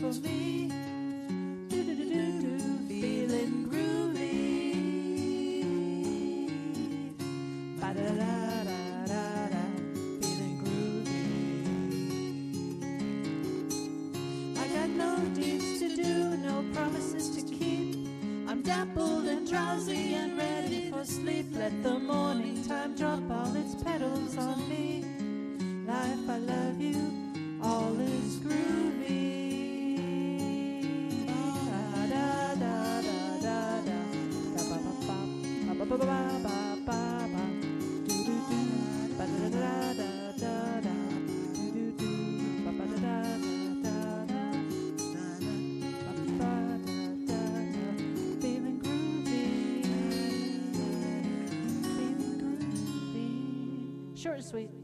for me. Do-do-do-do-do, feeling groovy. Ba-da-da-da-da-da, feeling groovy. I got no deeds to do, no promises to keep. I'm dappled and drowsy and ready for sleep. Let the morning time drop all its petals on me. Life, I love you, all is groovy. Da da da da da da, ba ba ba ba ba ba ba ba ba, do do do, ba da da da da da, do do do, ba ba da da da da, ba ba da da da, feeling groovy, feeling groovy. Short and sweet.